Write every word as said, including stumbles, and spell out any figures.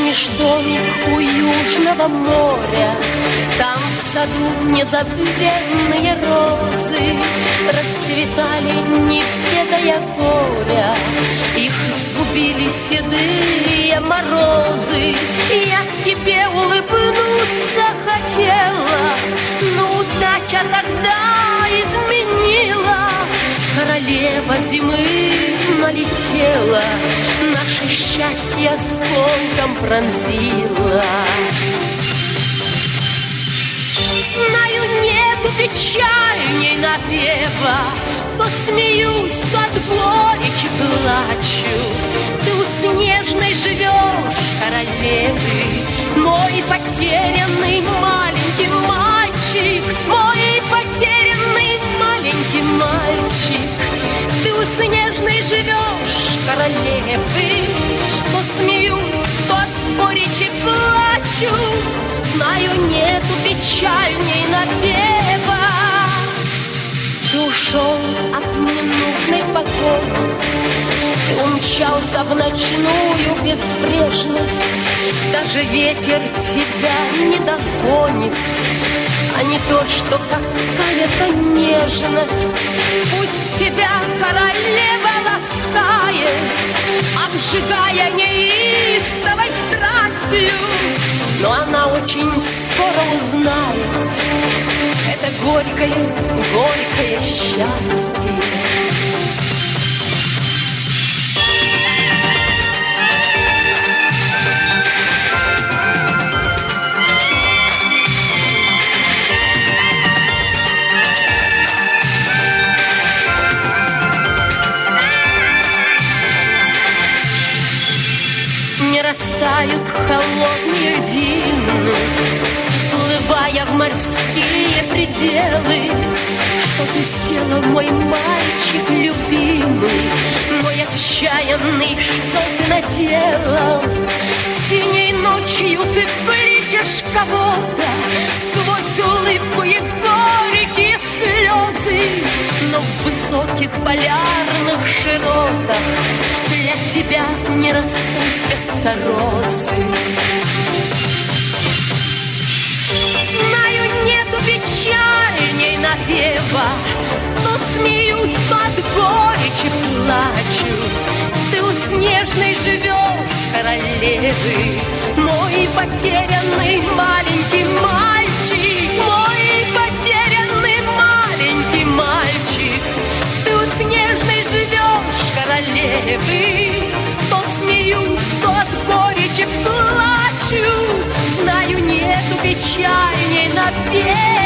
Помнишь домик у Южного моря? Там в саду незабвенные розы расцветали, не ведая горя. Их сгубили седые морозы. Я тебе улыбнуться хотела, но удача тогда изменила. Королева зимы налетела, наше счастье осколком пронзила. Знаю, нету печальней напева, то смеюсь, то от горечи плачу. Ты у снежной живешь, королевы, мой потерянный маленький мальчик, мой потерянный маленький мальчик. Ты у снежной живешь, королевы, то смеюсь, то от горечи плачу. Знаю, нету печальней напева. Ты ушел от ненужной покоя, ты умчался в ночную безбрежность. Даже ветер тебя не догонит, а не то, что какая-то нежность. Пусть тебя королева ласкает, обжигая неистовой страстью, но она очень скоро узнает это горькое, горькое счастье. Не растают холодные льдины, вплывая в морские пределы. Что ты сделал, мой мальчик любимый, мой отчаянный, что ты наделал? Синей ночью ты плетешь кого-то, сквозь улыбку и горькие слезы, но в высоких полярных широтах для тебя не распустятся розы. Знаю, нету печальней напева, но смеюсь, то от горечи плачу. Ты у снежной живешь, королевы, мой потерянный маленький мальчик, мой потерянный маленький мальчик. Ты у снежной живешь, королевы, то смеюсь, то от горечи плачу. Знаю, нету печальней напева.